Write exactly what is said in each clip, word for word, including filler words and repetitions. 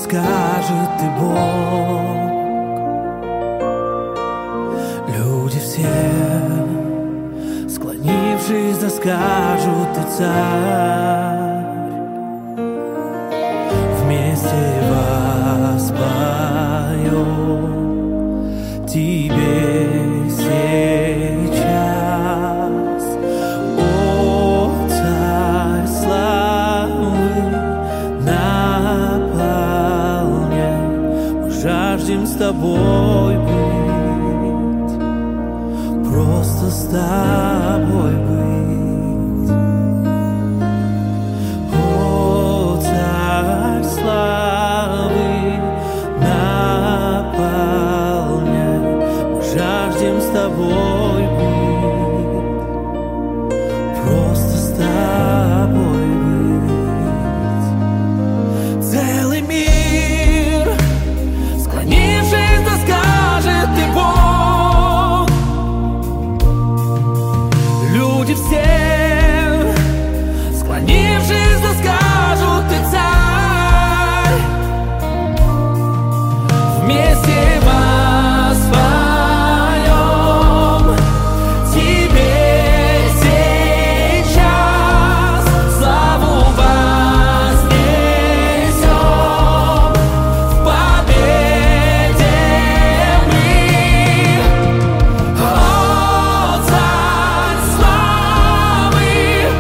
скажет ты, Бог. Люди все, склонившись, да скажут ты, Царь. Вместе воспоем Тебе сейчас, о Царь славы, наполняй. Мы жаждем с Тобой быть, просто с Тобой быть. О Царь славы, наполняй. Мы жаждем с Тобой быть, просто с Тобой быть. Целый мир, склонившись, да скажет ты, Бог. Люди все, склонившись, да скажут ты, Царь. Вместе воспоем Тебе сейчас, славу вознесем, в победе мы. О, Царь славы,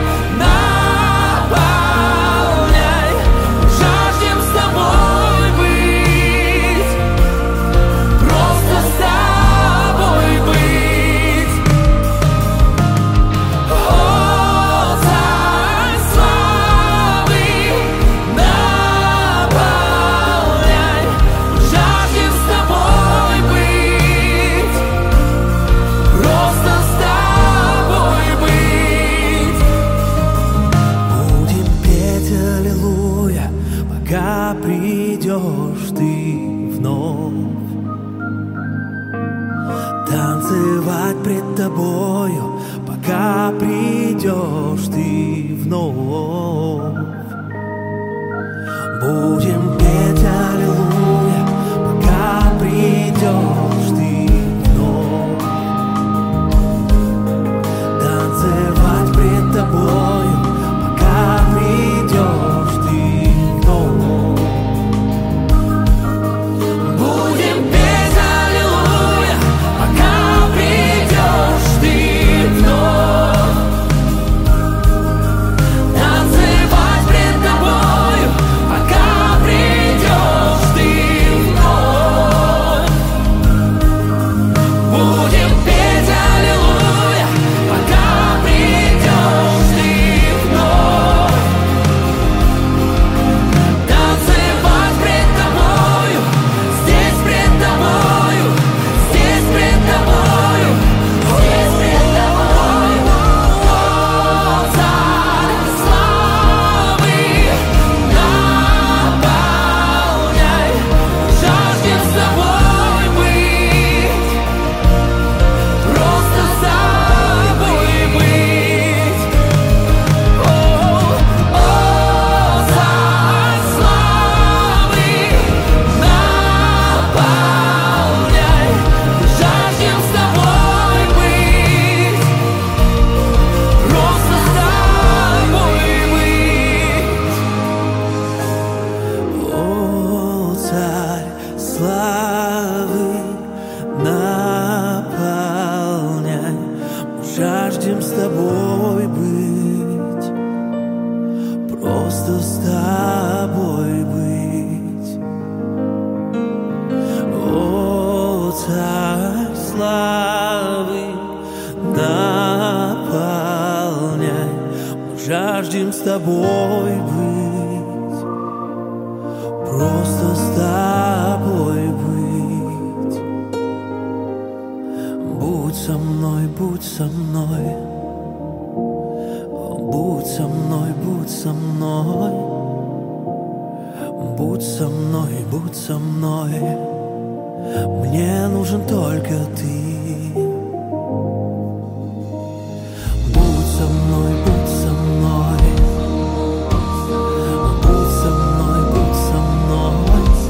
наполняй. Жаждем с Тобой быть, просто с Тобой быть. О, Царь славы, наполняй. Жаждем с Тобой быть, просто с Тобой быть. Будем петь аллилуйя, пока придешь ты вновь. Танцевать пред Тобою, пока придешь ты вновь. Будем петь аллилуйя, пока придешь ты вновь. Танцевать пред Тобою, пока придешь ты вновь. Будем петь аллилуйя, пока придешь ты вновь. Танцевать пред Тобою, пока придешь ты вновь. Будем петь аллилуйя, пока придешь ты вновь. Танцевать пред Тобою, здесь пред Тобою, здесь пред Тобою, здесь пред Тобою. О, Царь славы, наполняй. Жаждем с Тобой быть, просто с Тобой быть. О, о, Царь славы, наполняй. Жаждем с Тобой быть, просто с Тобой быть. О, Царь славы, наполняй. Мы жаждем с Тобой быть, просто с Тобой быть. О, Царь славы, наполняй. Мы жаждем с Тобой быть, просто с Тобой быть. Будь со мной, будь со мной, будь со мной, будь со мной, будь со мной, будь со мной. Мне нужен только Ты. Будь со мной, будь со мной, будь со мной, будь со мной.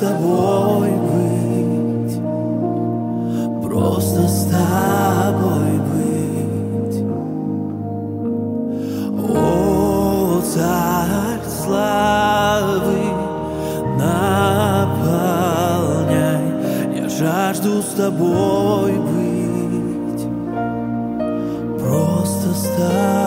тобой быть, просто с тобой быть. О, царь славы, наполняй, я жажду с тобой быть, просто с тобой.